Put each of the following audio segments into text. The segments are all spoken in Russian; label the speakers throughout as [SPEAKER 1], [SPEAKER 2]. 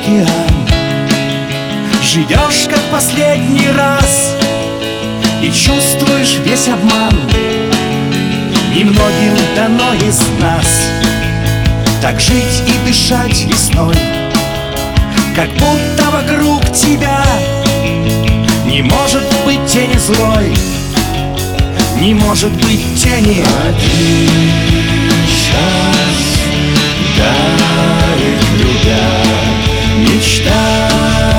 [SPEAKER 1] океан. Живешь как последний раз и чувствуешь весь обман. Немногим дано из нас так жить и дышать весной, как будто вокруг тебя не может быть тени злой, не может быть тени.
[SPEAKER 2] Один час дарит любя, мечта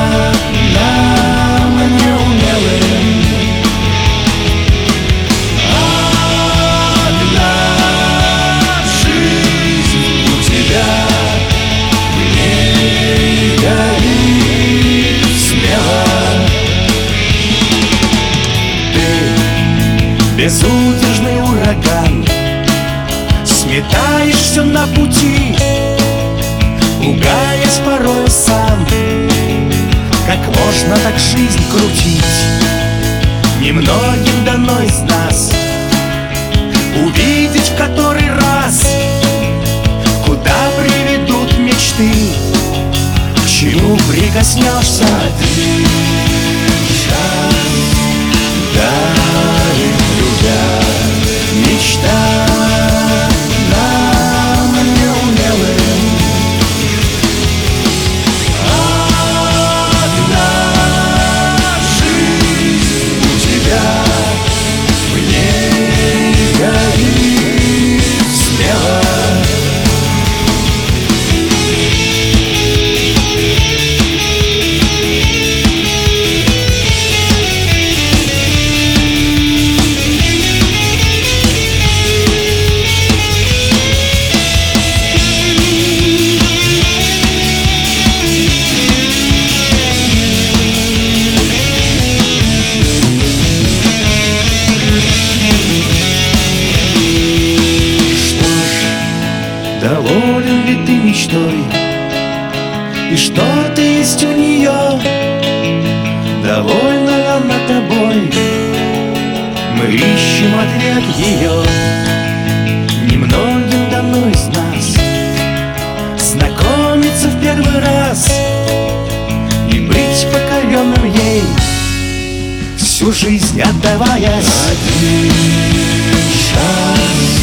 [SPEAKER 2] нам неумелым. Одна жизнь у тебя, в ней гори смело.
[SPEAKER 1] Ты безудержный ураган, сметаешь все на пути, пугаясь порою сам. Как можно так жизнь крутить? Немногим дано из нас увидеть в который раз, куда приведут мечты, к чему прикоснешься.
[SPEAKER 2] Один час дарит любя, мечта нам неумелым. Одна жизнь у тебя, в ней гори смело.
[SPEAKER 1] Доволен ли ты мечтой? И что-то есть у нее? Довольна ли она тобой? Мы ищем ответ ее. Немногим дано из нас знакомиться в первый раз и быть покоренным ей, всю жизнь отдаваясь.
[SPEAKER 2] Один час